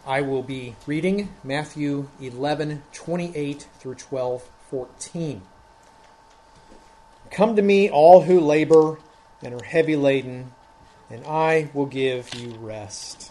I will be reading Matthew 11:28 through 12:14. Come to me, all who labor and are heavy laden, and I will give you rest.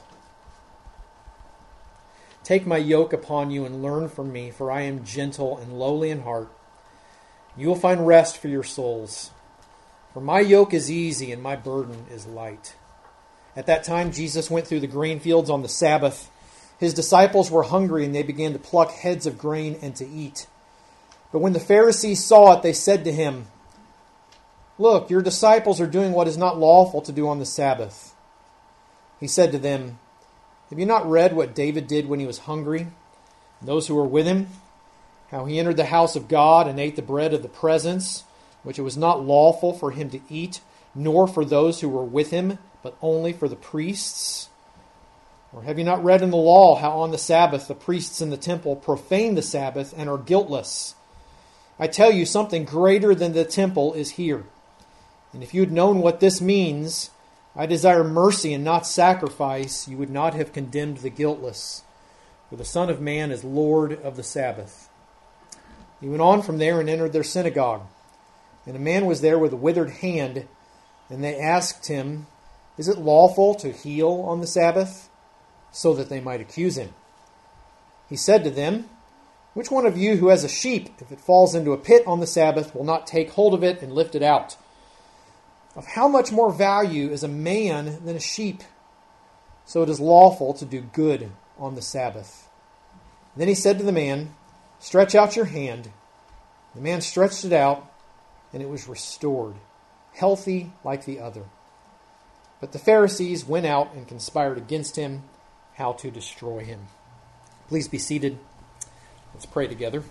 Take my yoke upon you and learn from me, for I am gentle and lowly in heart. You will find rest for your souls. For my yoke is easy and my burden is light. At that time, Jesus went through the grain fields on the Sabbath. His disciples were hungry, and they began to pluck heads of grain and to eat. But when the Pharisees saw it, they said to him, "Look, your disciples are doing what is not lawful to do on the Sabbath." He said to them, "Have you not read what David did when he was hungry, and those who were with him? How he entered the house of God and ate the bread of the presence, which it was not lawful for him to eat, nor for those who were with him, but only for the priests? Or have you not read in the law how on the Sabbath the priests in the temple profane the Sabbath and are guiltless? I tell you, something greater than the temple is here. And if you had known what this means, I desire mercy and not sacrifice, you would not have condemned the guiltless. For the Son of Man is Lord of the Sabbath." He went on from there and entered their synagogue. And a man was there with a withered hand, and they asked him, "Is it lawful to heal on the Sabbath?" So that they might accuse him. He said to them, "Which one of you who has a sheep, if it falls into a pit on the Sabbath, will not take hold of it and lift it out? Of how much more value is a man than a sheep? So it is lawful to do good on the Sabbath." Then he said to the man, "Stretch out your hand." The man stretched it out, and it was restored, healthy like the other. But the Pharisees went out and conspired against him, how to destroy him. Please be seated. Let's pray together.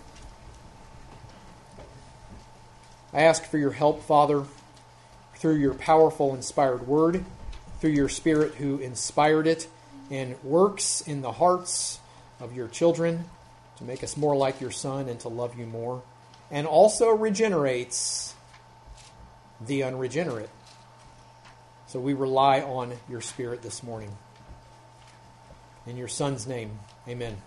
I ask for your help, Father, through your powerful, inspired word, through your Spirit who inspired it and works in the hearts of your children to make us more like your Son and to love you more, and also regenerates the unregenerate. So we rely on your Spirit this morning. In your Son's name, amen.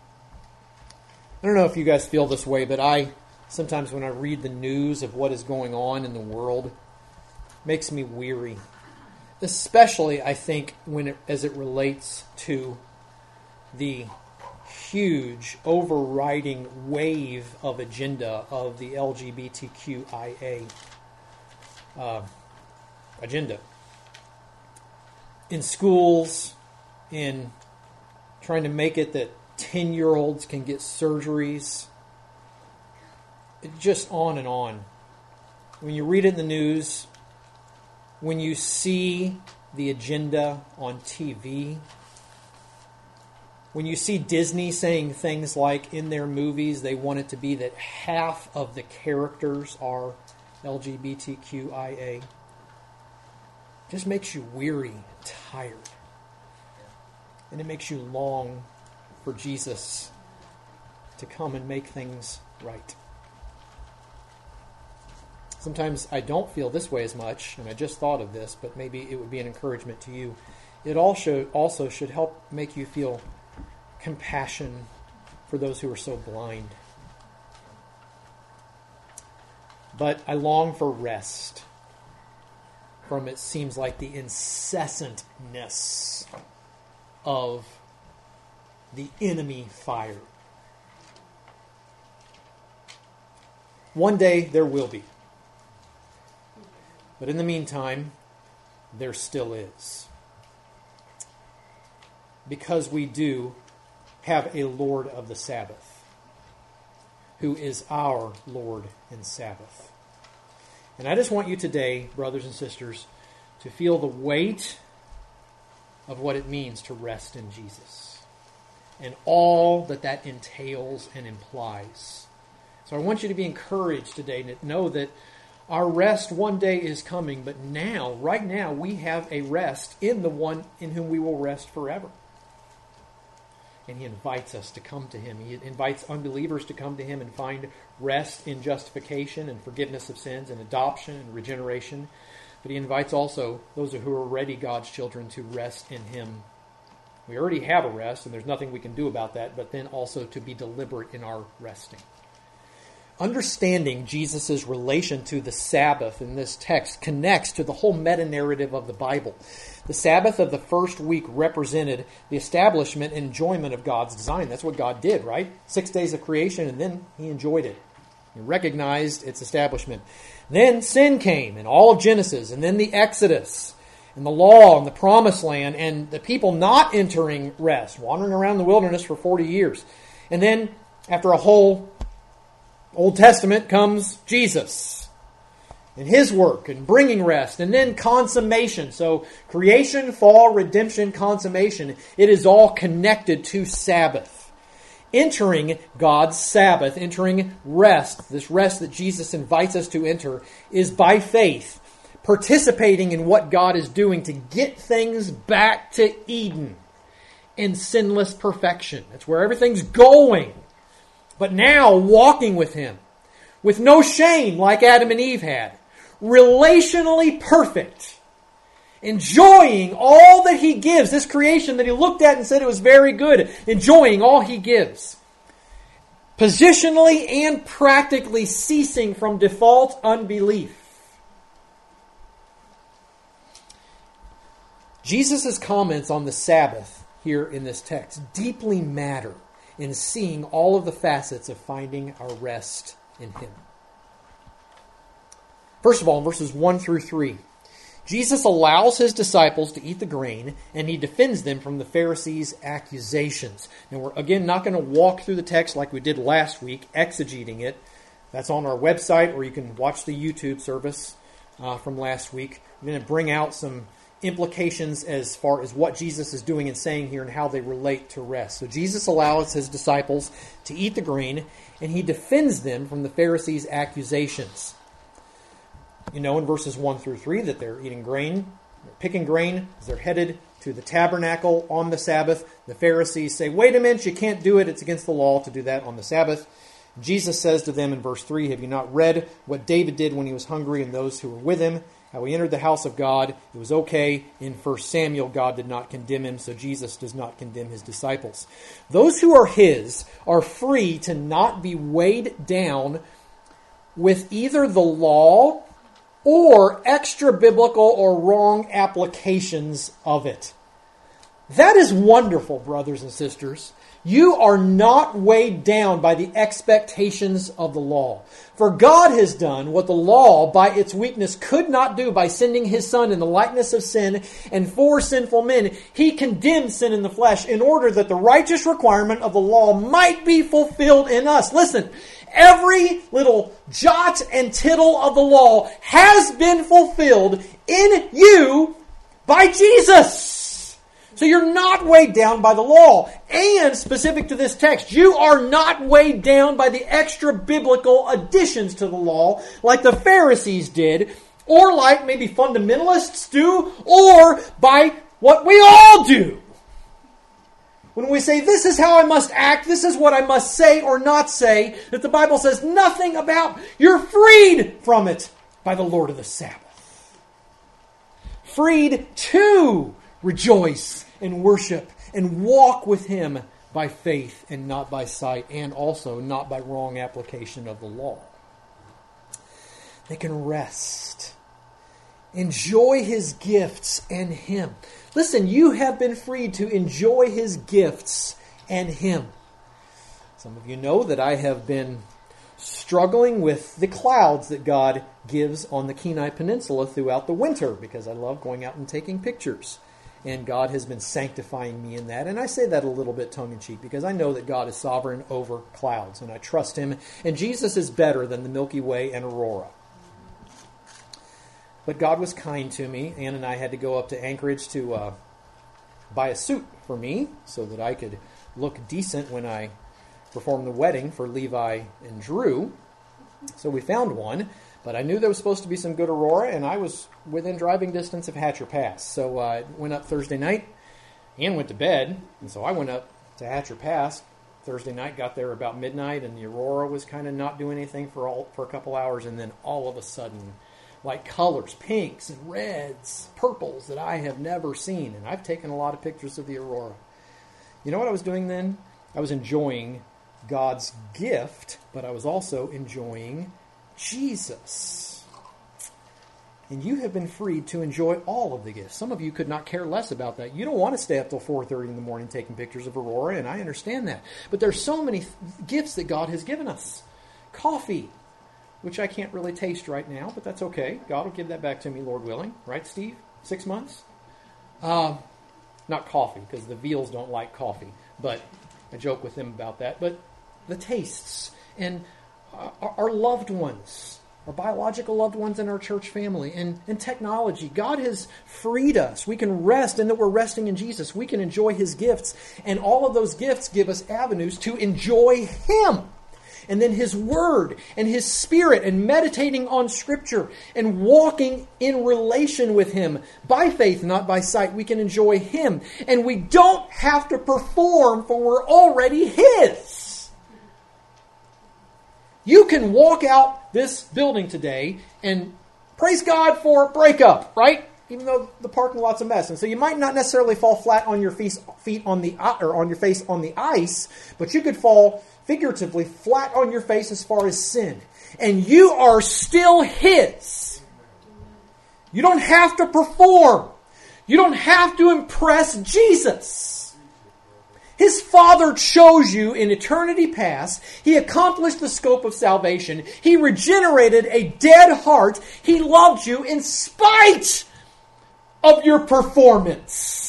I don't know if you guys feel this way, but sometimes when I read the news of what is going on in the world, it makes me weary. Especially, I think, as it relates to the huge overriding wave of agenda of the LGBTQIA agenda. In schools, in trying to make it that 10-year-olds can get surgeries. Just on and on. When you read it in the news, when you see the agenda on TV, when you see Disney saying things like in their movies they want it to be that half of the characters are LGBTQIA, it just makes you weary and tired. And it makes you long for Jesus to come and make things right. Sometimes I don't feel this way as much, and I just thought of this, but maybe it would be an encouragement to you. It also should help make you feel compassion for those who are so blind. But I long for rest from, it seems like, the incessantness of the enemy fire. One day there will be. But in the meantime, there still is. Because we do have a Lord of the Sabbath, who is our Lord and Sabbath. And I just want you today, brothers and sisters, to feel the weight of what it means to rest in Jesus and all that that entails and implies. So I want you to be encouraged today to know that our rest one day is coming, but now, right now, we have a rest in the one in whom we will rest forever. And he invites us to come to him. He invites unbelievers to come to him and find rest in justification and forgiveness of sins and adoption and regeneration. But he invites also those who are already God's children to rest in him We already have a rest, and there's nothing we can do about that, but then also to be deliberate in our resting. Understanding Jesus' relation to the Sabbath in this text connects to the whole meta-narrative of the Bible. The Sabbath of the first week represented the establishment and enjoyment of God's design. That's what God did, right? 6 days of creation, and then he enjoyed it. He recognized its establishment. Then sin came, and all of Genesis, and then the Exodus, and the law, and the promised land, and the people not entering rest, wandering around the wilderness for 40 years. And then, after a whole Old Testament, comes Jesus and his work and bringing rest, and then consummation. So creation, fall, redemption, consummation, it is all connected to Sabbath. Entering God's Sabbath, entering rest, this rest that Jesus invites us to enter, is by faith, participating in what God is doing to get things back to Eden in sinless perfection. That's where everything's going. But now walking with him, with no shame like Adam and Eve had, relationally perfect, enjoying all that he gives, this creation that he looked at and said it was very good, enjoying all he gives. Positionally and practically ceasing from default unbelief. Jesus' comments on the Sabbath here in this text deeply matter in seeing all of the facets of finding our rest in him. First of all, in verses 1 through 3, Jesus allows his disciples to eat the grain, and he defends them from the Pharisees' accusations. And we're, again, not going to walk through the text like we did last week, exegeting it. That's on our website, or you can watch the YouTube service from last week. I'm going to bring out some implications as far as what Jesus is doing and saying here and how they relate to rest. So Jesus allows his disciples to eat the grain, and he defends them from the Pharisees' accusations. You know in verses 1 through 3 that they're eating grain, they're picking grain as they're headed to the tabernacle on the Sabbath. The Pharisees say, wait a minute, you can't do it. It's against the law to do that on the Sabbath. Jesus says to them in verse 3, have you not read what David did when he was hungry and those who were with him? How he entered the house of God. It was okay. In 1 Samuel, God did not condemn him, so Jesus does not condemn his disciples. Those who are his are free to not be weighed down with either the law or extra-biblical or wrong applications of it. That is wonderful, brothers and sisters. You are not weighed down by the expectations of the law. For God has done what the law, by its weakness, could not do by sending his Son in the likeness of sin and for sinful men. He condemned sin in the flesh in order that the righteous requirement of the law might be fulfilled in us. Listen, every little jot and tittle of the law has been fulfilled in you by Jesus. So you're not weighed down by the law. And specific to this text, you are not weighed down by the extra biblical additions to the law like the Pharisees did, or like maybe fundamentalists do, or by what we all do. When we say, this is how I must act, this is what I must say or not say, that the Bible says nothing about, you're freed from it by the Lord of the Sabbath. Freed to rejoice and worship and walk with him by faith and not by sight, and also not by wrong application of the law. They can rest. Enjoy his gifts and him. Listen, you have been freed to enjoy his gifts and him. Some of you know that I have been struggling with the clouds that God gives on the Kenai Peninsula throughout the winter, because I love going out and taking pictures. And God has been sanctifying me in that. And I say that a little bit tongue-in-cheek because I know that God is sovereign over clouds, and I trust him. And Jesus is better than the Milky Way and Aurora. But God was kind to me. Ann and I had to go up to Anchorage to buy a suit for me so that I could look decent when I performed the wedding for Levi and Drew. So we found one. But I knew there was supposed to be some good aurora, and I was within driving distance of Hatcher Pass. So I went up Thursday night and went to bed. And so I went up to Hatcher Pass Thursday night, got there about midnight, and the aurora was kind of not doing anything for a couple hours. And then all of a sudden, like colors, pinks and reds, purples that I have never seen. And I've taken a lot of pictures of the aurora. You know what I was doing then? I was enjoying God's gift, but I was also enjoying Jesus. And you have been freed to enjoy all of the gifts. Some of you could not care less about that. You don't want to stay up till 4:30 in the morning taking pictures of Aurora, and I understand that. But there's so many gifts that God has given us. Coffee, which I can't really taste right now, but that's okay. God will give that back to me, Lord willing. Right, Steve? 6 months? Not coffee, because the Veals don't like coffee. But I joke with them about that. But the tastes and our loved ones, our biological loved ones in our church family, and technology. God has freed us. We can rest in that we're resting in Jesus. We can enjoy His gifts. And all of those gifts give us avenues to enjoy Him. And then His Word and His Spirit and meditating on Scripture and walking in relation with Him by faith, not by sight. We can enjoy Him. And we don't have to perform, for we're already His. You can walk out this building today and praise God for breakup, right? Even though the parking lot's a mess. And so you might not necessarily fall flat on your feet on the or on your face on the ice, but you could fall figuratively flat on your face as far as sin. And you are still His. You don't have to perform. You don't have to impress Jesus. His Father chose you in eternity past. He accomplished the scope of salvation. He regenerated a dead heart. He loved you in spite of your performance.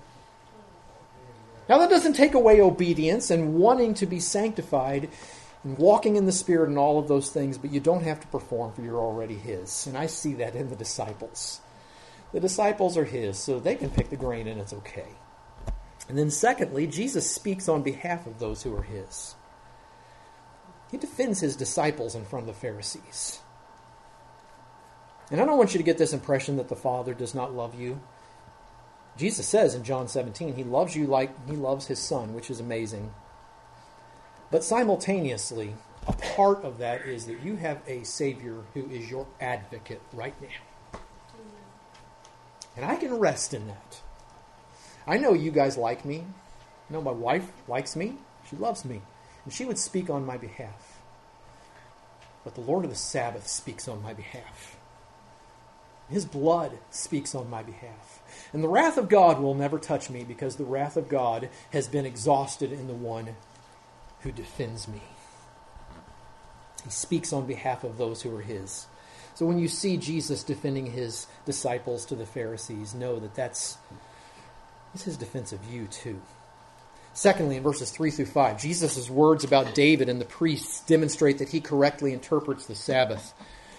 Now, that doesn't take away obedience and wanting to be sanctified and walking in the Spirit and all of those things, but you don't have to perform, for you're already His. And I see that in the disciples. The disciples are His, so they can pick the grain and it's okay. And then secondly, Jesus speaks on behalf of those who are His. He defends His disciples in front of the Pharisees. And I don't want you to get this impression that the Father does not love you. Jesus says in John 17, He loves you like He loves His Son, which is amazing. But simultaneously, a part of that is that you have a Savior who is your advocate right now. And I can rest in that. I know you guys like me. I know my wife likes me. She loves me. And she would speak on my behalf. But the Lord of the Sabbath speaks on my behalf. His blood speaks on my behalf. And the wrath of God will never touch me, because the wrath of God has been exhausted in the one who defends me. He speaks on behalf of those who are His. So when you see Jesus defending His disciples to the Pharisees, know that that's His defense of you too. Secondly, in verses 3 through 5, Jesus' words about David and the priests demonstrate that He correctly interprets the Sabbath.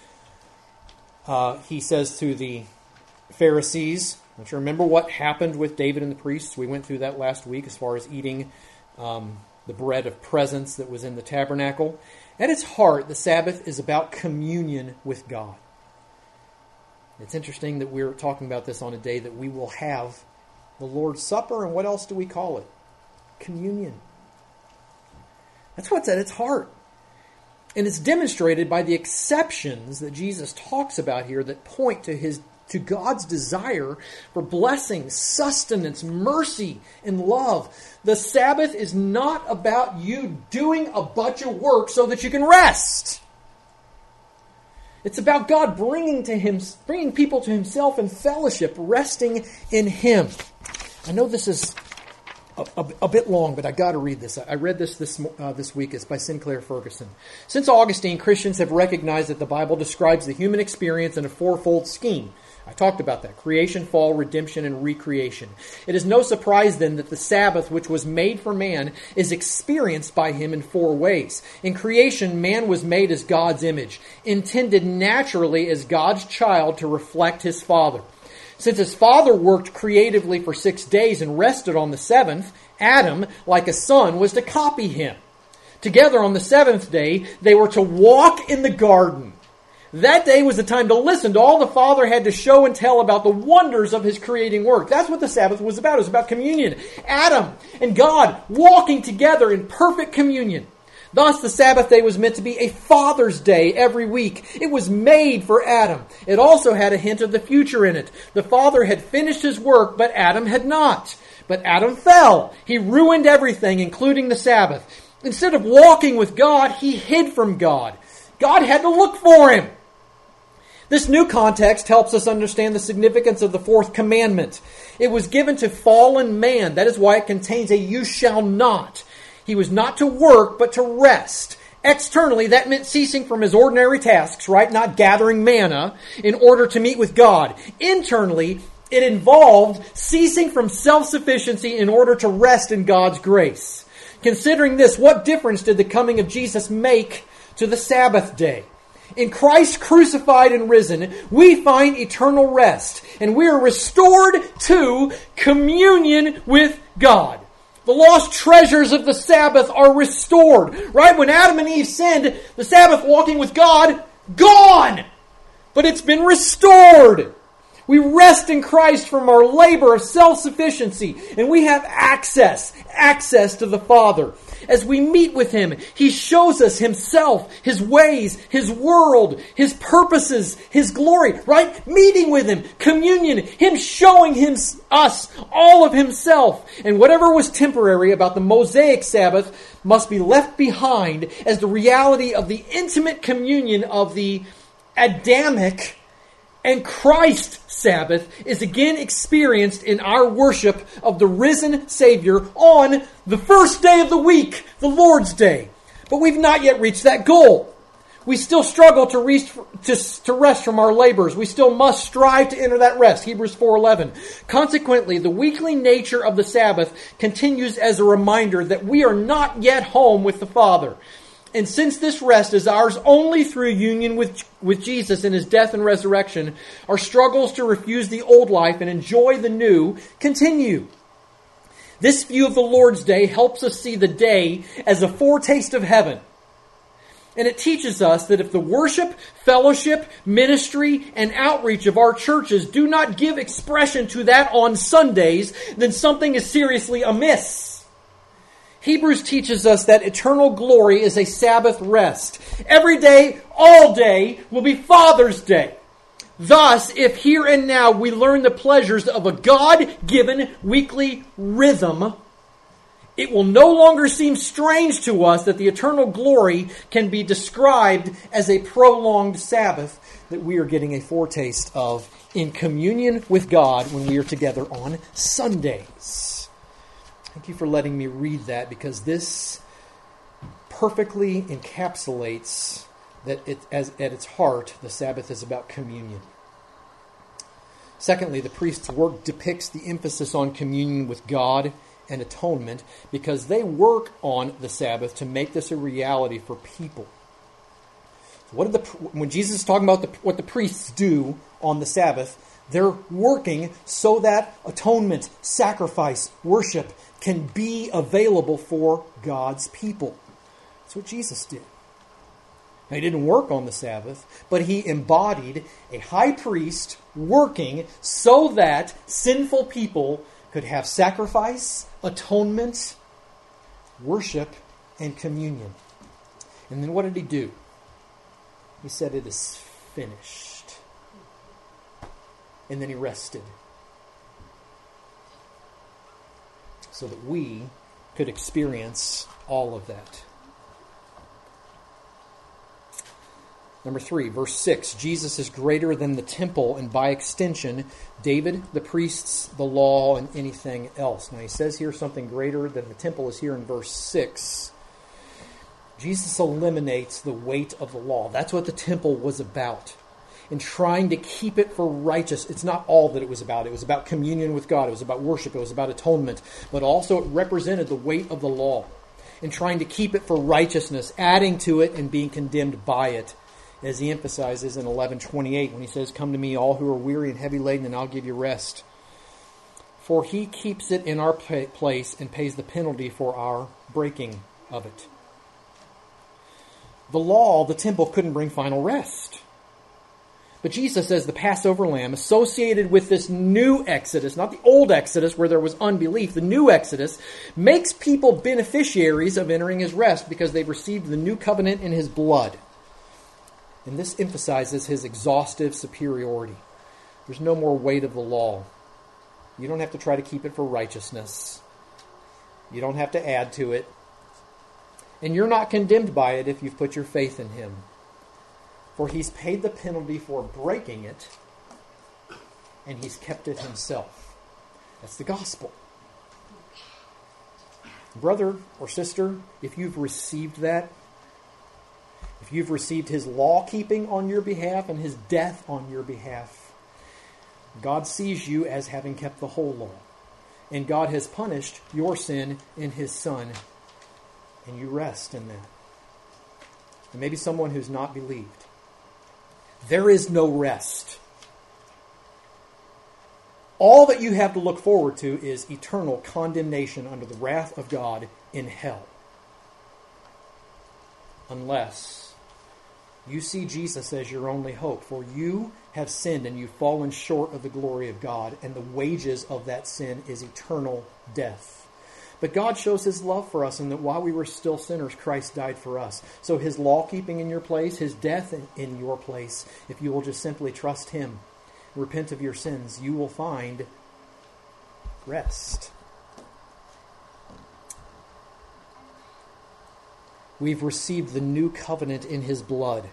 He says to the Pharisees, don't you remember what happened with David and the priests? We went through that last week as far as eating the bread of presence that was in the tabernacle. At its heart, the Sabbath is about communion with God. It's interesting that we're talking about this on a day that we will have the Lord's Supper, and what else do we call it? Communion. That's what's at its heart. And it's demonstrated by the exceptions that Jesus talks about here that point to God's desire for blessing, sustenance, mercy, and love. The Sabbath is not about you doing a bunch of work so that you can rest. It's about God bringing people to Himself in fellowship, resting in Him. I know this is a bit long, but I got to read this. I read this week. It's by Sinclair Ferguson. Since Augustine, Christians have recognized that the Bible describes the human experience in a fourfold scheme. I talked about that. Creation, fall, redemption, and recreation. It is no surprise then that the Sabbath, which was made for man, is experienced by him in four ways. In creation, man was made as God's image, intended naturally as God's child to reflect his Father. Since his Father worked creatively for 6 days and rested on the seventh, Adam, like a son, was to copy him. Together on the seventh day, they were to walk in the garden. That day was the time to listen to all the Father had to show and tell about the wonders of His creating work. That's what the Sabbath was about. It was about communion. Adam and God walking together in perfect communion. Thus, the Sabbath day was meant to be a Father's Day every week. It was made for Adam. It also had a hint of the future in it. The Father had finished His work, but Adam had not. But Adam fell. He ruined everything, including the Sabbath. Instead of walking with God, he hid from God. God had to look for him. This new context helps us understand the significance of the fourth commandment. It was given to fallen man. That is why it contains a "you shall not." He was not to work, but to rest. Externally, that meant ceasing from his ordinary tasks, right? Not gathering manna in order to meet with God. Internally, it involved ceasing from self-sufficiency in order to rest in God's grace. Considering this, what difference did the coming of Jesus make to the Sabbath day? In Christ crucified and risen, we find eternal rest, and we are restored to communion with God. The lost treasures of the Sabbath are restored. Right when Adam and Eve sinned, the Sabbath walking with God, gone! But it's been restored. We rest in Christ from our labor of self-sufficiency, and we have access to the Father. As we meet with Him, He shows us Himself, His ways, His world, His purposes, His glory, right? Meeting with Him, communion, Him showing us all of Himself. And whatever was temporary about the Mosaic Sabbath must be left behind as the reality of the intimate communion of the Adamic and Christ Sabbath is again experienced in our worship of the risen Savior on the first day of the week, the Lord's Day. But we've not yet reached that goal. We still struggle to rest from our labors. We still must strive to enter that rest. Hebrews 4:11. Consequently, the weekly nature of the Sabbath continues as a reminder that we are not yet home with the Father. And since this rest is ours only through union with Jesus in His death and resurrection, our struggles to refuse the old life and enjoy the new continue. This view of the Lord's Day helps us see the day as a foretaste of heaven. And it teaches us that if the worship, fellowship, ministry, and outreach of our churches do not give expression to that on Sundays, then something is seriously amiss. Hebrews teaches us that eternal glory is a Sabbath rest. Every day, all day, will be Father's Day. Thus, if here and now we learn the pleasures of a God-given weekly rhythm, it will no longer seem strange to us that the eternal glory can be described as a prolonged Sabbath that we are getting a foretaste of in communion with God when we are together on Sundays. Thank you for letting me read that, because this perfectly encapsulates that at its heart, the Sabbath is about communion. Secondly, the priest's work depicts the emphasis on communion with God and atonement, because they work on the Sabbath to make this a reality for people. When Jesus is talking about what the priests do on the Sabbath, they're working so that atonement, sacrifice, worship can be available for God's people. That's what Jesus did. Now, He didn't work on the Sabbath, but He embodied a high priest working so that sinful people could have sacrifice, atonement, worship, and communion. And then what did He do? He said, "It is finished." And then He rested, so that we could experience all of that. Number 3, verse 6. Jesus is greater than the temple, and by extension, David, the priests, the law, and anything else. Now he says here something greater than the temple is here in verse 6. Jesus eliminates the weight of the law. That's what the temple was about. In trying to keep it for righteous. It's not all that it was about. It was about communion with God. It was about worship. It was about atonement. But also it represented the weight of the law. In trying to keep it for righteousness, adding to it and being condemned by it. As he emphasizes in 11:28 when he says, "Come to me, all who are weary and heavy laden, and I'll give you rest. For He keeps it in our place and pays the penalty for our breaking of it." The law, the temple, couldn't bring final rest. But Jesus, as the Passover lamb, associated with this new Exodus, not the old Exodus where there was unbelief, the new Exodus, makes people beneficiaries of entering His rest because they've received the new covenant in His blood. And this emphasizes His exhaustive superiority. There's no more weight of the law. You don't have to try to keep it for righteousness. You don't have to add to it. And you're not condemned by it if you've put your faith in Him. For He's paid the penalty for breaking it, and He's kept it Himself. That's the gospel. Brother or sister, if you've received that, if you've received His law-keeping on your behalf and His death on your behalf, God sees you as having kept the whole law. And God has punished your sin in His Son. And you rest in that. And maybe someone who's not believed. There is no rest. All that you have to look forward to is eternal condemnation under the wrath of God in hell. Unless you see Jesus as your only hope. For you have sinned and you've fallen short of the glory of God. And the wages of that sin is eternal death. But God shows His love for us in that while we were still sinners, Christ died for us. So His law-keeping in your place, His death in your place, if you will just simply trust Him, repent of your sins, you will find rest. We've received the new covenant in His blood,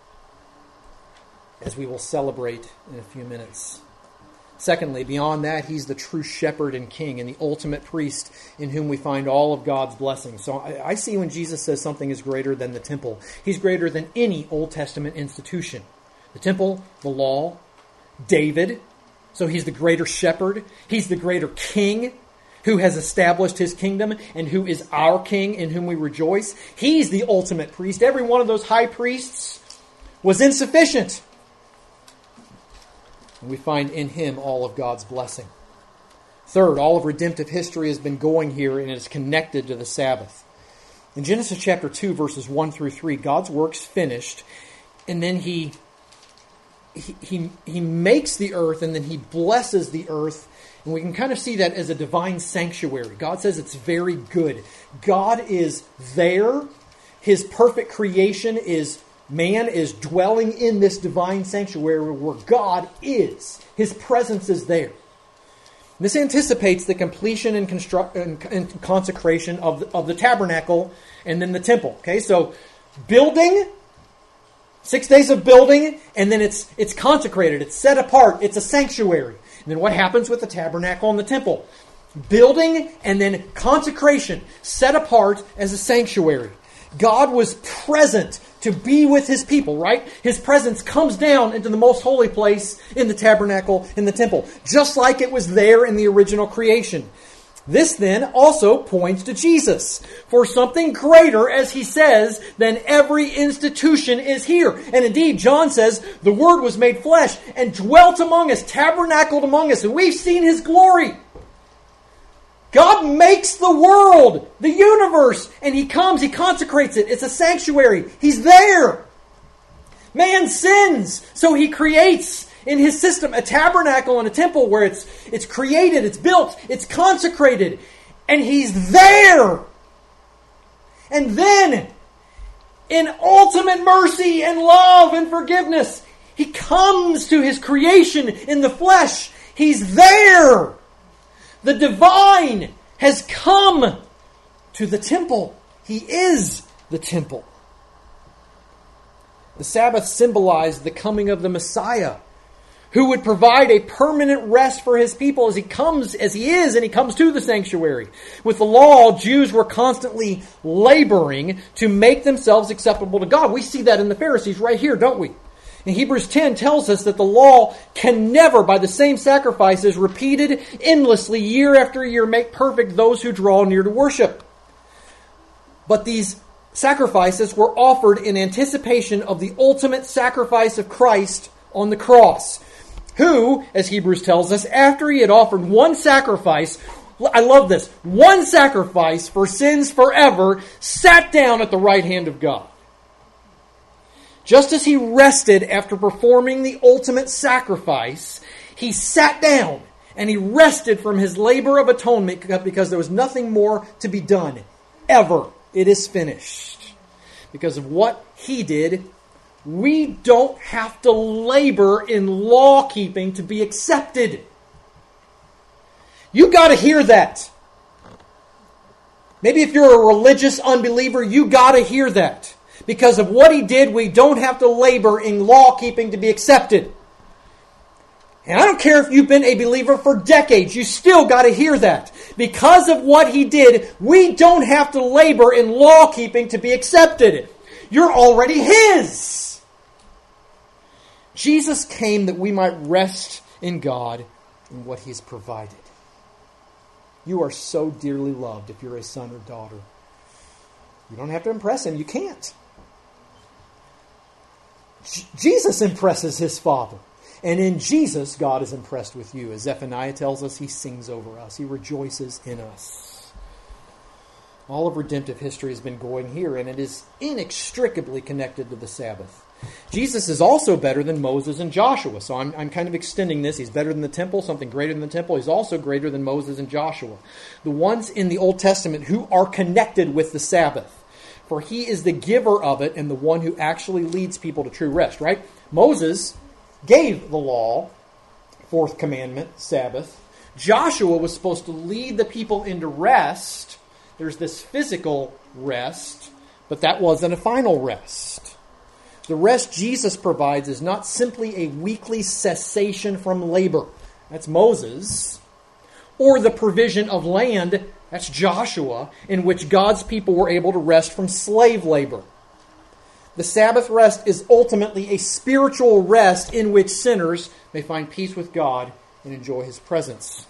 as we will celebrate in a few minutes. Secondly, beyond that, He's the true shepherd and king and the ultimate priest in whom we find all of God's blessings. So I see when Jesus says something is greater than the temple, He's greater than any Old Testament institution. The temple, the law, David. So He's the greater shepherd. He's the greater king who has established His kingdom and who is our king in whom we rejoice. He's the ultimate priest. Every one of those high priests was insufficient. And we find in Him all of God's blessing. Third, all of redemptive history has been going here and is connected to the Sabbath. In Genesis chapter 2, verses 1 through 3, God's work's finished, and then He makes the earth, and then He blesses the earth, and we can kind of see that as a divine sanctuary. God says it's very good. God is there. His perfect creation is man is dwelling in this divine sanctuary where God is. His presence is there. This anticipates the completion and consecration of the tabernacle and then the temple. Okay, so building, 6 days of building, and then it's consecrated, it's set apart, it's a sanctuary. And then what happens with the tabernacle and the temple? Building and then consecration, set apart as a sanctuary. God was present to be with His people, right? His presence comes down into the most holy place in the tabernacle, in the temple, just like it was there in the original creation. This then also points to Jesus. For something greater, as He says, than every institution is here. And indeed, John says, the Word was made flesh and dwelt among us, tabernacled among us, and we've seen His glory. God makes the world, the universe, and He comes, He consecrates it. It's a sanctuary. He's there. Man sins, so He creates in His system a tabernacle and a temple where it's created, it's built, it's consecrated, and He's there. And then, in ultimate mercy and love and forgiveness, He comes to His creation in the flesh. He's there. The divine has come to the temple. He is the temple. The Sabbath symbolized the coming of the Messiah, who would provide a permanent rest for His people as He comes, as He is, and He comes to the sanctuary. With the law, Jews were constantly laboring to make themselves acceptable to God. We see that in the Pharisees right here, don't we? And Hebrews 10 tells us that the law can never, by the same sacrifices repeated endlessly year after year, make perfect those who draw near to worship. But these sacrifices were offered in anticipation of the ultimate sacrifice of Christ on the cross, who, as Hebrews tells us, after He had offered one sacrifice, I love this, one sacrifice for sins forever, sat down at the right hand of God. Just as He rested after performing the ultimate sacrifice, He sat down and He rested from His labor of atonement because there was nothing more to be done. Ever. It is finished. Because of what He did, we don't have to labor in law-keeping to be accepted. You got to hear that. Maybe if you're a religious unbeliever, you got to hear that. Because of what he did, we don't have to labor in law-keeping to be accepted. And I don't care if you've been a believer for decades, you still got to hear that. Because of what he did, we don't have to labor in law-keeping to be accepted. You're already his. Jesus came that we might rest in God and what he's provided. You are so dearly loved if you're a son or daughter. You don't have to impress him. You can't. Jesus impresses his Father. And in Jesus, God is impressed with you. As Zephaniah tells us, he sings over us. He rejoices in us. All of redemptive history has been going here, and it is inextricably connected to the Sabbath. Jesus is also better than Moses and Joshua. So I'm kind of extending this. He's better than the temple, something greater than the temple. He's also greater than Moses and Joshua. The ones in the Old Testament who are connected with the Sabbath. For he is the giver of it and the one who actually leads people to true rest, right? Moses gave the law, fourth commandment, Sabbath. Joshua was supposed to lead the people into rest. There's this physical rest, but that wasn't a final rest. The rest Jesus provides is not simply a weekly cessation from labor. That's Moses. Or the provision of land. That's Joshua, in which God's people were able to rest from slave labor. The Sabbath rest is ultimately a spiritual rest in which sinners may find peace with God and enjoy his presence.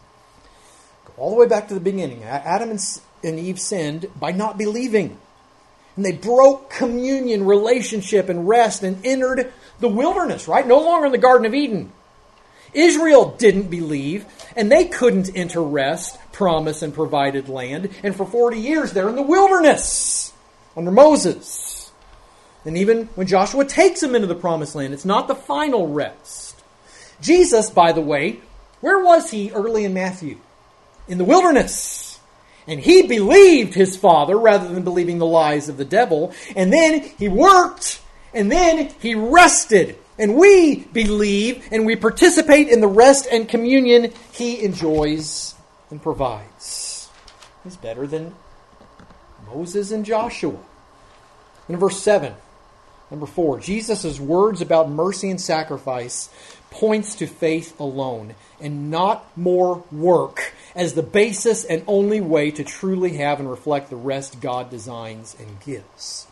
Go all the way back to the beginning. Adam and Eve sinned by not believing. And they broke communion, relationship, and rest and entered the wilderness, right? No longer in the Garden of Eden. Israel didn't believe, and they couldn't enter rest, promise, and provided land. And for 40 years, they're in the wilderness under Moses. And even when Joshua takes them into the promised land, it's not the final rest. Jesus, by the way, where was he early in Matthew? In the wilderness. And he believed his Father rather than believing the lies of the devil. And then he worked, and then he rested. And we believe and we participate in the rest and communion he enjoys and provides. He's better than Moses and Joshua. In verse 7, number 4, Jesus' words about mercy and sacrifice points to faith alone and not more work as the basis and only way to truly have and reflect the rest God designs and gives.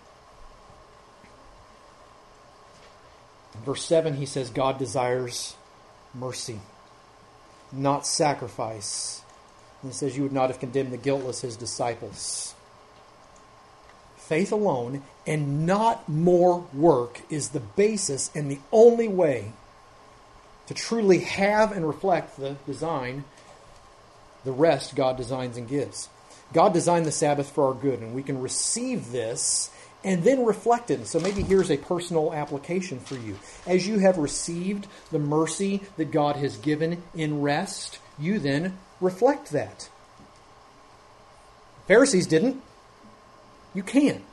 In verse 7, he says God desires mercy, not sacrifice. And he says you would not have condemned the guiltless, his disciples. Faith alone and not more work is the basis and the only way to truly have and reflect the design, the rest God designs and gives. God designed the Sabbath for our good, and we can receive this and then reflect it. And so maybe here's a personal application for you. As you have received the mercy that God has given in rest, you then reflect that. Pharisees didn't. You can.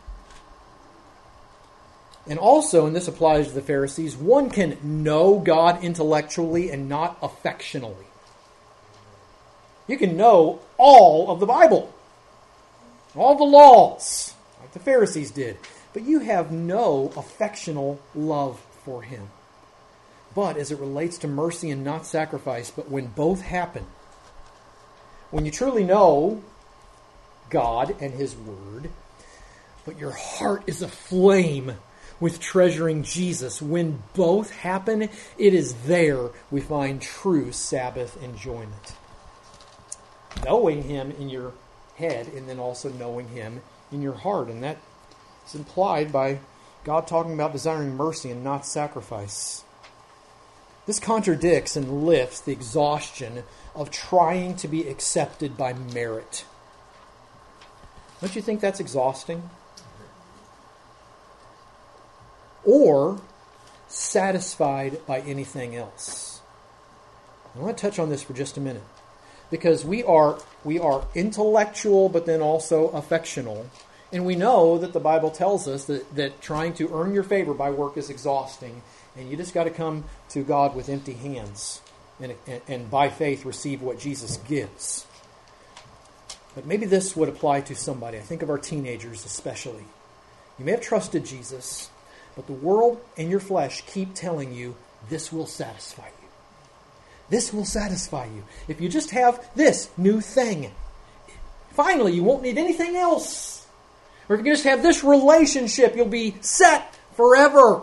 And also, and this applies to the Pharisees, one can know God intellectually and not affectionally. You can know all of the Bible, all the laws, like the Pharisees did, but you have no affectional love for him. But as it relates to mercy and not sacrifice, but when both happen, when you truly know God and his word, but your heart is aflame with treasuring Jesus, when both happen, it is there we find true Sabbath enjoyment. Knowing him in your head and then also knowing him in your heart. And that is implied by God talking about desiring mercy and not sacrifice. This contradicts and lifts the exhaustion of trying to be accepted by merit. Don't you think that's exhausting? Or satisfied by anything else? I want to touch on this for just a minute. Because we are intellectual, but then also affectional. And we know that the Bible tells us that trying to earn your favor by work is exhausting. And you just got to come to God with empty hands. and by faith receive what Jesus gives. But maybe this would apply to somebody. I think of our teenagers especially. You may have trusted Jesus, but the world and your flesh keep telling you this will satisfy you. This will satisfy you. If you just have this new thing, finally you won't need anything else. Or if you just have this relationship, you'll be set forever.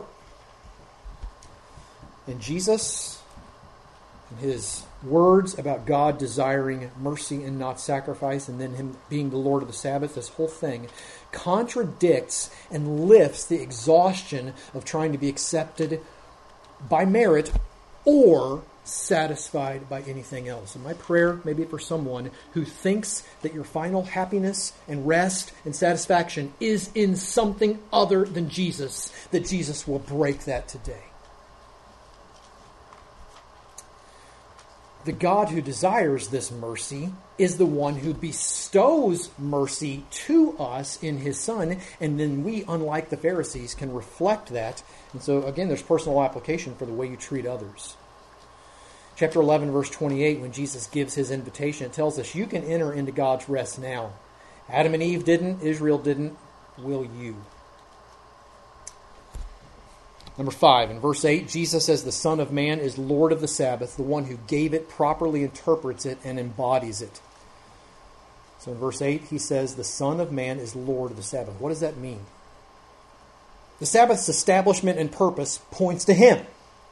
And Jesus, and his words about God desiring mercy and not sacrifice, and then him being the Lord of the Sabbath, this whole thing contradicts and lifts the exhaustion of trying to be accepted by merit or satisfied by anything else. And my prayer, maybe for someone who thinks that your final happiness and rest and satisfaction is in something other than Jesus, that Jesus will break that today. The God who desires this mercy is the one who bestows mercy to us in his Son, and then we, unlike the Pharisees, can reflect that. And so, again, there's personal application for the way you treat others. Chapter 11, verse 28, when Jesus gives his invitation, it tells us you can enter into God's rest now. Adam and Eve didn't, Israel didn't, will you? Number 5, in verse 8, Jesus as the Son of Man is Lord of the Sabbath. The one who gave it properly interprets it and embodies it. So in verse 8, he says the Son of Man is Lord of the Sabbath. What does that mean? The Sabbath's establishment and purpose points to him.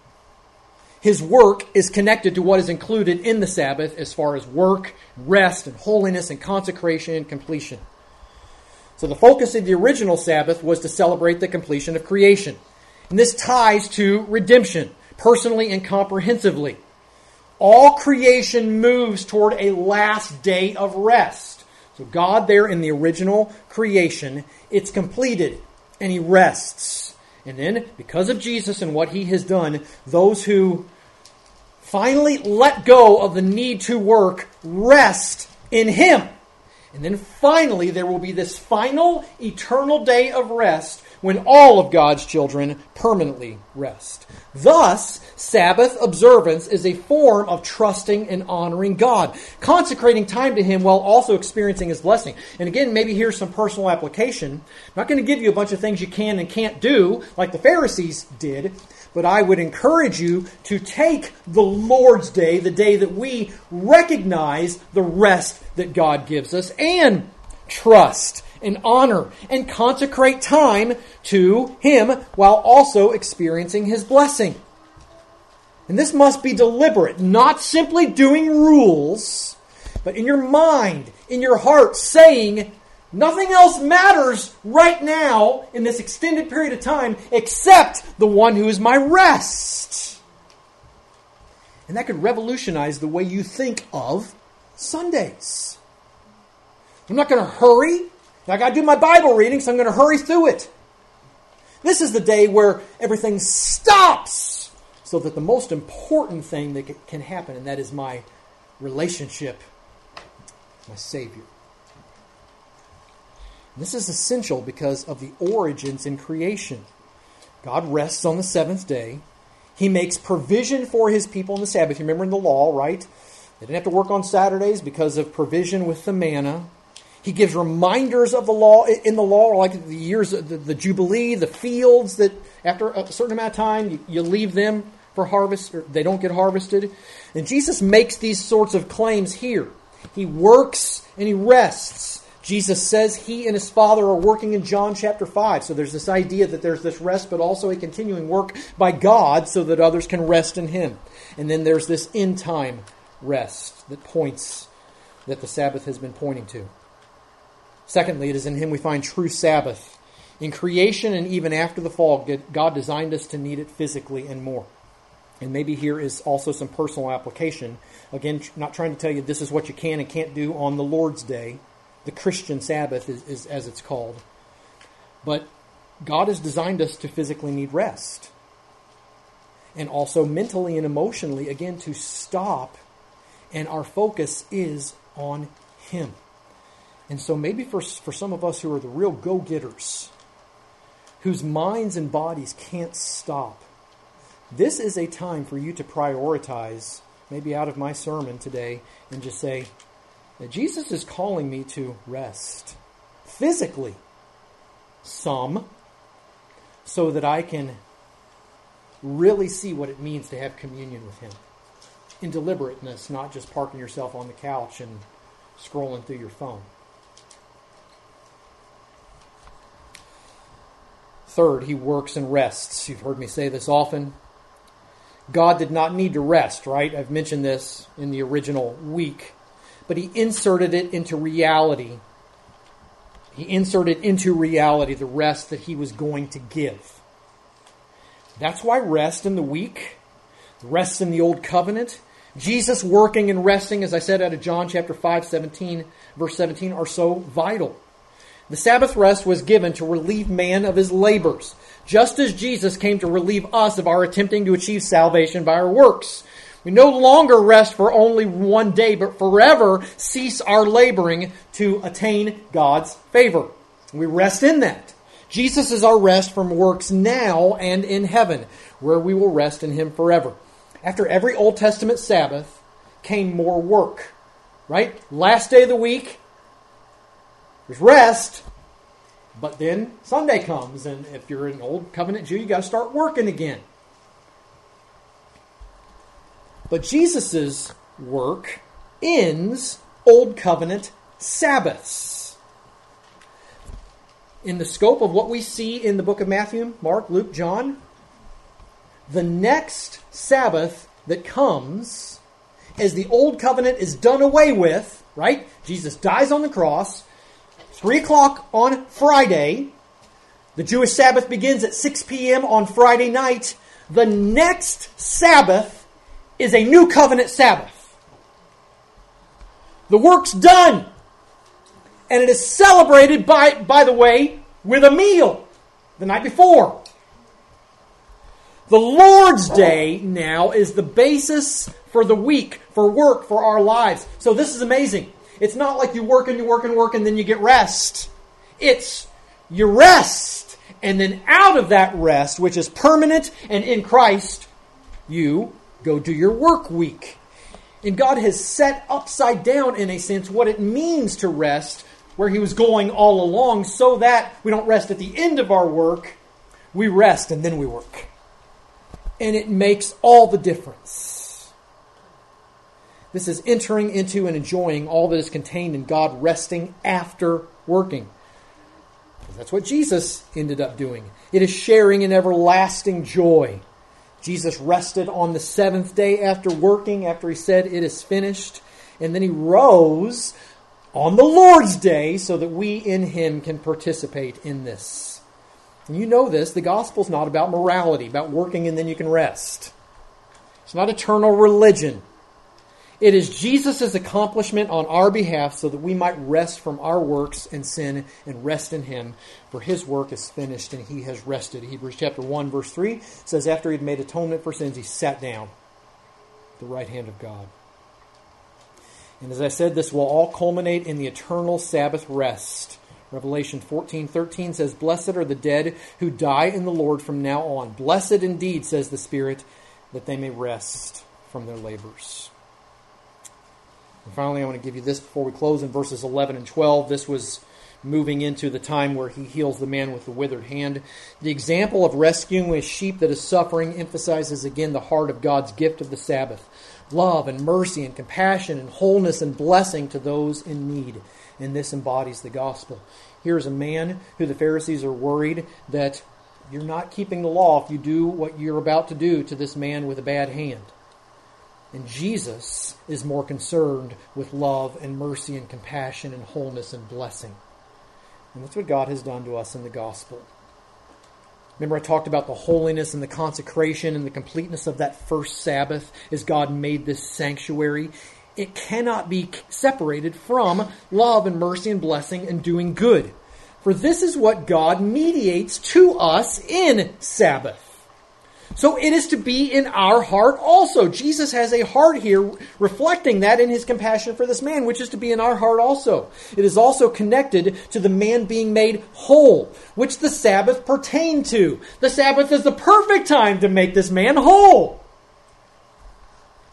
His work is connected to what is included in the Sabbath as far as work, rest, and holiness, and consecration and completion. So the focus of the original Sabbath was to celebrate the completion of creation. And this ties to redemption, personally and comprehensively. All creation moves toward a last day of rest. So God there in the original creation, it's completed, and he rests. And then, because of Jesus and what he has done, those who finally let go of the need to work rest in him. And then finally, there will be this final eternal day of rest when all of God's children permanently rest. Thus, Sabbath observance is a form of trusting and honoring God, consecrating time to him while also experiencing his blessing. And again, maybe here's some personal application. I'm not going to give you a bunch of things you can and can't do like the Pharisees did, but I would encourage you to take the Lord's Day, the day that we recognize the rest that God gives us, and trust and honor and consecrate time to him while also experiencing his blessing. And this must be deliberate, not simply doing rules, but in your mind, in your heart, saying, nothing else matters right now in this extended period of time except the one who is my rest. And that could revolutionize the way you think of Sundays. I'm not going to hurry. I got to do my Bible reading, so I'm going to hurry through it. This is the day where everything stops so that the most important thing that can happen, and that is my relationship with my Savior. This is essential because of the origins in creation. God rests on the seventh day. He makes provision for his people on the Sabbath. You remember in the law, right? They didn't have to work on Saturdays because of provision with the manna. He gives reminders of the law in the law, like the years, the Jubilee, the fields that after a certain amount of time you leave them for harvest, or they don't get harvested. And Jesus makes these sorts of claims here. He works and he rests. Jesus says he and his Father are working in John chapter 5. So there's this idea that there's this rest, but also a continuing work by God so that others can rest in him. And then there's this end time rest that the Sabbath has been pointing to. Secondly, it is in him we find true Sabbath. In creation and even after the fall, God designed us to need it physically and more. And maybe here is also some personal application. Again, not trying to tell you this is what you can and can't do on the Lord's Day. The Christian Sabbath is as it's called. But God has designed us to physically need rest. And also mentally and emotionally, again, to stop. And our focus is on him. And so maybe for some of us who are the real go-getters, whose minds and bodies can't stop, this is a time for you to prioritize maybe out of my sermon today, and just say that Jesus is calling me to rest physically, some, so that I can really see what it means to have communion with Him in deliberateness, not just parking yourself on the couch and scrolling through your phone. Third, He works and rests. You've heard me say this often. God did not need to rest, right? I've mentioned this in the original week. But He inserted it into reality. He inserted into reality the rest that He was going to give. That's why rest in the week, rest in the Old Covenant, Jesus working and resting, as I said out of John chapter 5, verse 17, are so vital. The Sabbath rest was given to relieve man of his labors, just as Jesus came to relieve us of our attempting to achieve salvation by our works. We no longer rest for only one day, but forever cease our laboring to attain God's favor. We rest in that. Jesus is our rest from works now and in heaven, where we will rest in Him forever. After every Old Testament Sabbath came more work, right? Last day of the week, there's rest, but then Sunday comes, and if you're an Old Covenant Jew, you got to start working again. But Jesus' work ends Old Covenant Sabbaths. In the scope of what we see in the book of Matthew, Mark, Luke, John, the next Sabbath that comes, as the Old Covenant is done away with, right? Jesus dies on the cross, 3 o'clock on Friday. The Jewish Sabbath begins at 6 p.m. on Friday night. The next Sabbath is a new covenant Sabbath. The work's done. And it is celebrated, by the way, with a meal the night before. The Lord's Day now is the basis for the week, for work, for our lives. So this is amazing. It's not like you work and you work and work and then you get rest. It's you rest. And then out of that rest, which is permanent and in Christ, you go do your work week. And God has set upside down, in a sense, what it means to rest, where He was going all along, so that we don't rest at the end of our work. We rest and then we work. And it makes all the difference. This is entering into and enjoying all that is contained in God resting after working. That's what Jesus ended up doing. It is sharing an everlasting joy. Jesus rested on the seventh day after working, after He said, "It is finished." And then He rose on the Lord's Day so that we in Him can participate in this. And you know this, the gospel's not about morality, about working and then you can rest. It's not eternal religion. It is Jesus' accomplishment on our behalf so that we might rest from our works and sin and rest in Him, for His work is finished and He has rested. Hebrews chapter 1 verse 3 says after He had made atonement for sins, He sat down at the right hand of God. And as I said, this will all culminate in the eternal Sabbath rest. Revelation 14:13 says, "Blessed are the dead who die in the Lord from now on. Blessed indeed, says the Spirit, that they may rest from their labors." And finally, I want to give you this before we close in verses 11 and 12. This was moving into the time where He heals the man with the withered hand. The example of rescuing a sheep that is suffering emphasizes again the heart of God's gift of the Sabbath. Love and mercy and compassion and wholeness and blessing to those in need. And this embodies the gospel. Here's a man who the Pharisees are worried that you're not keeping the law if you do what you're about to do to this man with a bad hand. And Jesus is more concerned with love and mercy and compassion and wholeness and blessing. And that's what God has done to us in the gospel. Remember I talked about the holiness and the consecration and the completeness of that first Sabbath as God made this sanctuary. It cannot be separated from love and mercy and blessing and doing good. For this is what God mediates to us in Sabbath. So it is to be in our heart also. Jesus has a heart here reflecting that in His compassion for this man, which is to be in our heart also. It is also connected to the man being made whole, which the Sabbath pertained to. The Sabbath is the perfect time to make this man whole.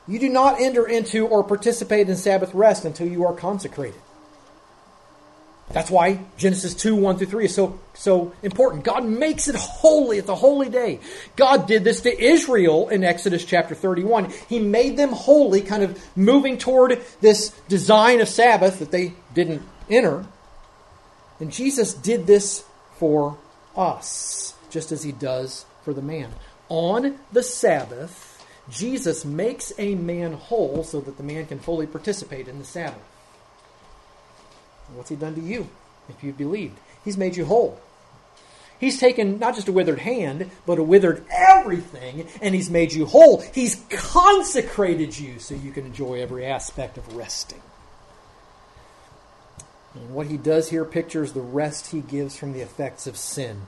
You do not enter into or participate in Sabbath rest until you are consecrated. That's why Genesis 2, 1 through 3 is so important. God makes it holy. It's a holy day. God did this to Israel in Exodus chapter 31. He made them holy, kind of moving toward this design of Sabbath that they didn't enter. And Jesus did this for us, just as he does for the man. On the Sabbath, Jesus makes a man whole so that the man can fully participate in the Sabbath. What's he done to you if you believed? He's made you whole. He's taken not just a withered hand, but a withered everything, and he's made you whole. He's consecrated you so you can enjoy every aspect of resting. And what he does here pictures the rest he gives from the effects of sin.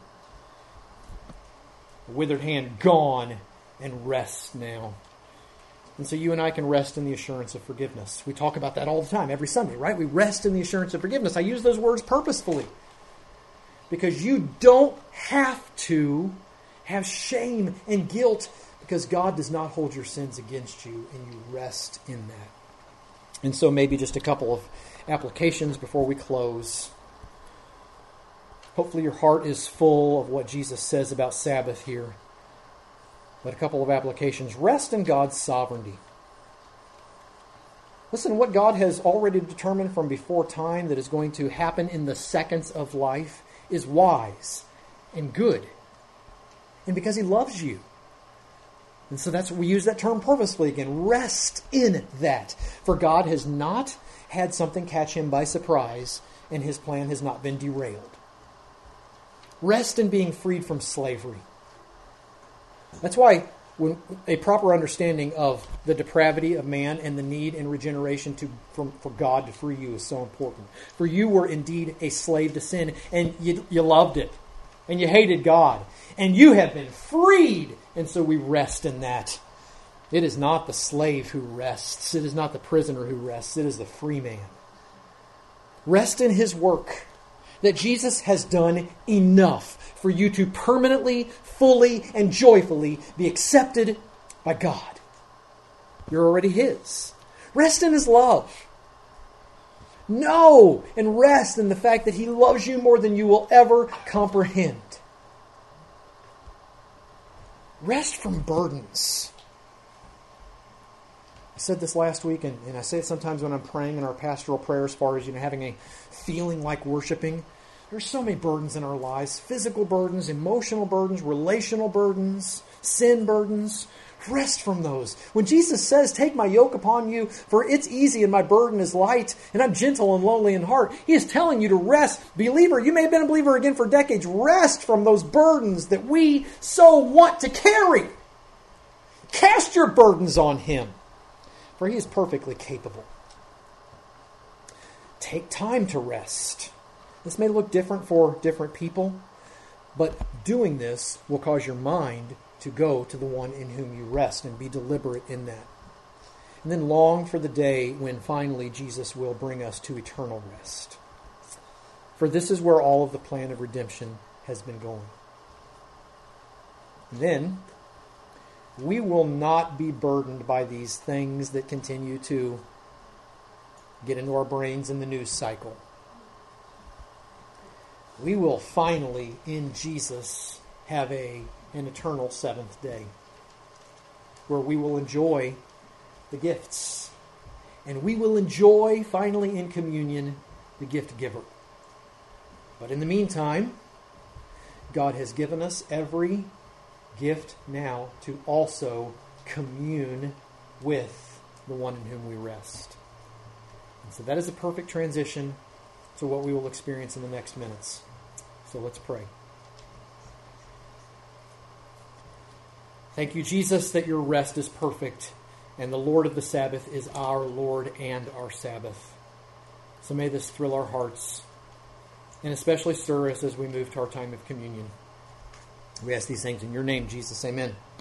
A withered hand gone, and rest now. And so you and I can rest in the assurance of forgiveness. We talk about that all the time, every Sunday, right? We rest in the assurance of forgiveness. I use those words purposefully because you don't have to have shame and guilt because God does not hold your sins against you, and you rest in that. And so maybe just a couple of applications before we close. Hopefully your heart is full of what Jesus says about Sabbath here. But a couple of applications. Rest in God's sovereignty. Listen, what God has already determined from before time that is going to happen in the seconds of life is wise and good. And because he loves you. And so we use that term purposefully again. Rest in that. For God has not had something catch him by surprise, and his plan has not been derailed. Rest in being freed from slavery. That's why when a proper understanding of the depravity of man and the need and regeneration for God to free you is so important. For you were indeed a slave to sin, and you loved it, and you hated God, and you have been freed, and so we rest in that. It is not the slave who rests. It is not the prisoner who rests. It is the free man. Rest in his work. That Jesus has done enough for you to permanently, fully, and joyfully be accepted by God. You're already his. Rest in his love. Know and rest in the fact that he loves you more than you will ever comprehend. Rest from burdens. I said this last week, and I say it sometimes when I'm praying in our pastoral prayer as far as having a feeling like worshiping. There's so many burdens in our lives. Physical burdens, emotional burdens, relational burdens, sin burdens. Rest from those. When Jesus says, take my yoke upon you, for it's easy and my burden is light, and I'm gentle and lowly in heart, he is telling you to rest. Believer, you may have been a believer again for decades. Rest from those burdens that we so want to carry. Cast your burdens on him, for he is perfectly capable. Take time to rest. This may look different for different people, but doing this will cause your mind to go to the one in whom you rest and be deliberate in that. And then long for the day when finally Jesus will bring us to eternal rest. For this is where all of the plan of redemption has been going. And then we will not be burdened by these things that continue to get into our brains in the news cycle. We will finally, in Jesus, have an eternal seventh day where we will enjoy the gifts. And we will enjoy, finally, in communion, the gift giver. But in the meantime, God has given us every gift now to also commune with the one in whom we rest. And so that is a perfect transition to what we will experience in the next minutes. So let's pray. Thank you, Jesus, that your rest is perfect, and the Lord of the Sabbath is our Lord and our Sabbath. So may this thrill our hearts, and especially stir us as we move to our time of communion. We ask these things in your name, Jesus. Amen.